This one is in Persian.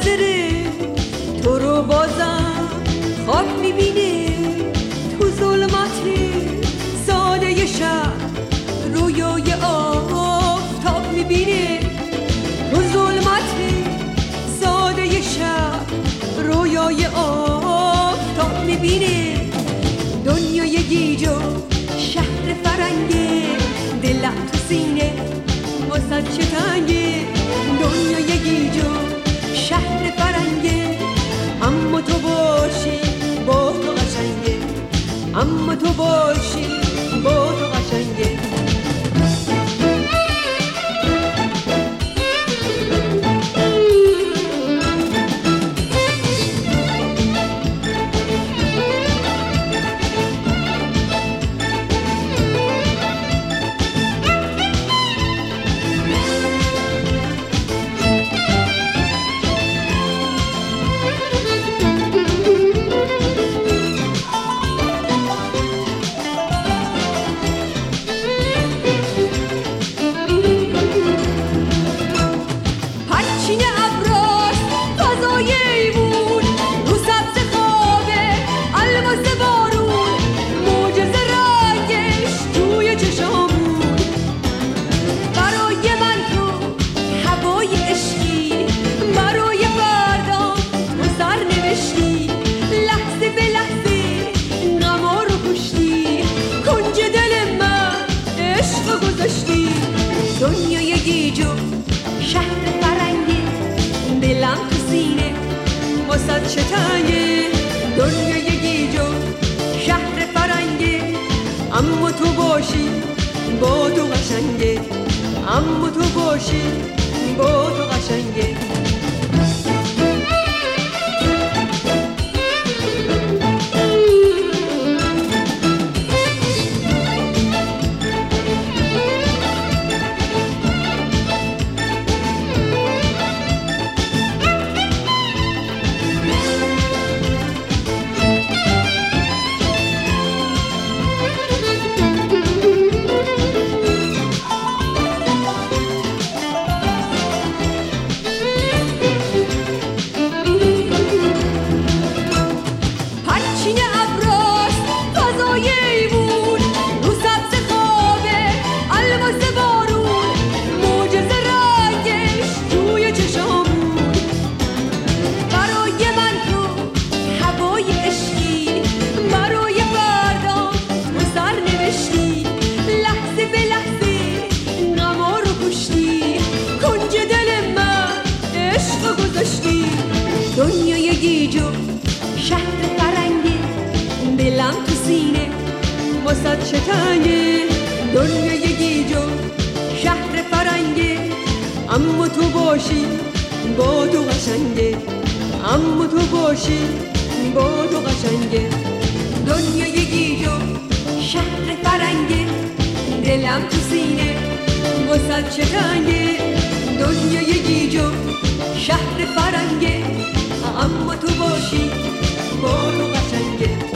خاطره تو رو بازم خواب میبینه، تو ظلمت ساده شب رویای آفتاب میبینه، تو ظلمت ساده شب رویای آفتاب میبینه. دنیای گیج و شهر فرنگه، دلم تو سینه واسه چه تنگه. دنیای گیج و شهر فرنگه، اما تو باشی با تو قشنگه، اما تو باشی با تو قشنگه. دنیای گیج و شهر فرنگی، دلم تو سینه واسه چه تنگه. دنیای گیج و شهر فرنگی، اما تو باشی با تو قشنگه، اما تو باشی با تو قشنگه. دنیای گیج و شهر فرنگی، دلم تو سینه واسه چه تنگه. دنیای گیج و شهر فرنگی، اما تو باشی با تو قشنگه، اما تو باشی با تو قشنگه. دنیای گیج و شهر فرنگی، دلم تو سینه واسه چه تنگه. دنیای گیج و شهر فرنگی، اما تو باشی با تو قشنگه.